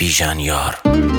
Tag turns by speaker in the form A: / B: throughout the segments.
A: بیژن یار.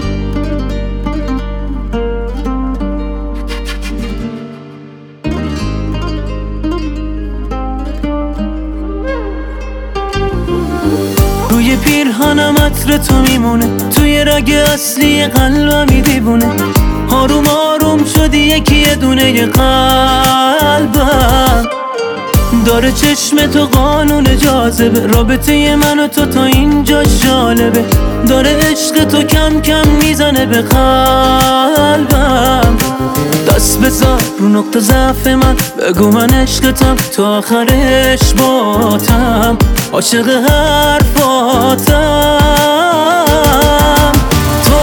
B: روی پیرهنم عطر تو میمونه، توی رگ اصلی قلبمی دیوونه. آروم آروم شدی یکی دونه قلبم، داره چشم تو قانون جاذبه. رابطه من و تو تا اینجا جالبه، داره عشق تو کم کم میزنه به قلبم. دست بذار رو نقطه ضعف من، بگو من عشقتم تا آخرش باتم، عاشق حرفاتم. تو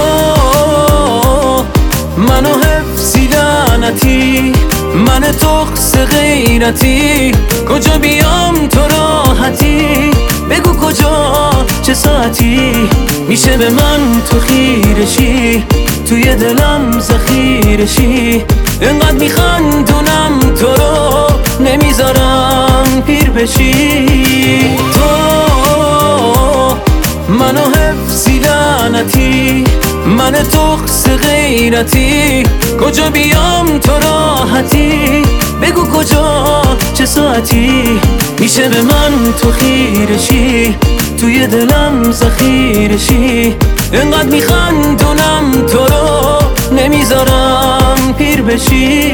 B: منو حفظی لعنتی، من تخص غیرتی، کجا بیام تو راحتی؟ بگو کجا چه ساعتی میشه به من تو خیرشی، توی دلم ذخیرشی. انقدر میخندونم تو رو نمیذارم پیر بشی. تو منو حفظی لعنتی، من تخص غیرتی، کجا بیام تو راحتی؟ بگو کجا چه ساعتی میشه به من تو خیرشی، توی دلم ذخیرشی. انقدر میخندونم تو رو نمیذارم پیر بشی.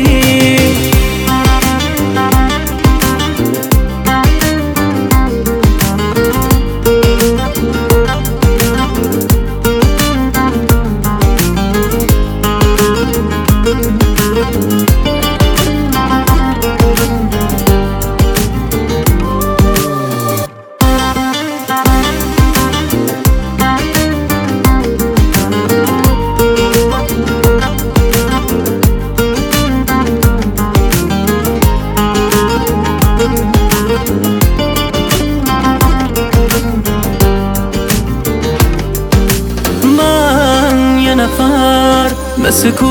B: مثل کو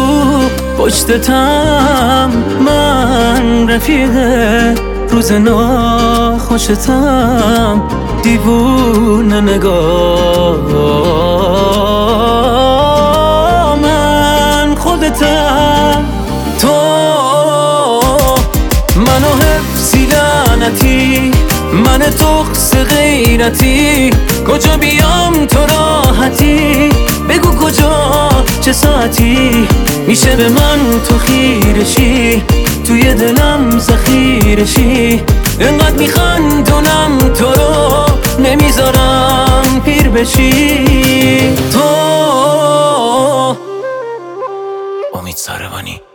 B: پشتتم، من رفیق روز ناخوشتم، دیوونه نگاه من خودتم. تو منو حفظی لعنتی، من تخص غیرتی، کجا بیام تو راحتی؟ بگو کجا چه ساعتی میشه به من تو خیرشی، توی دلم ذخیرشی. انقدر میخندونم تو رو نمیذارم پیر بشی. تو
A: امید ساروانی.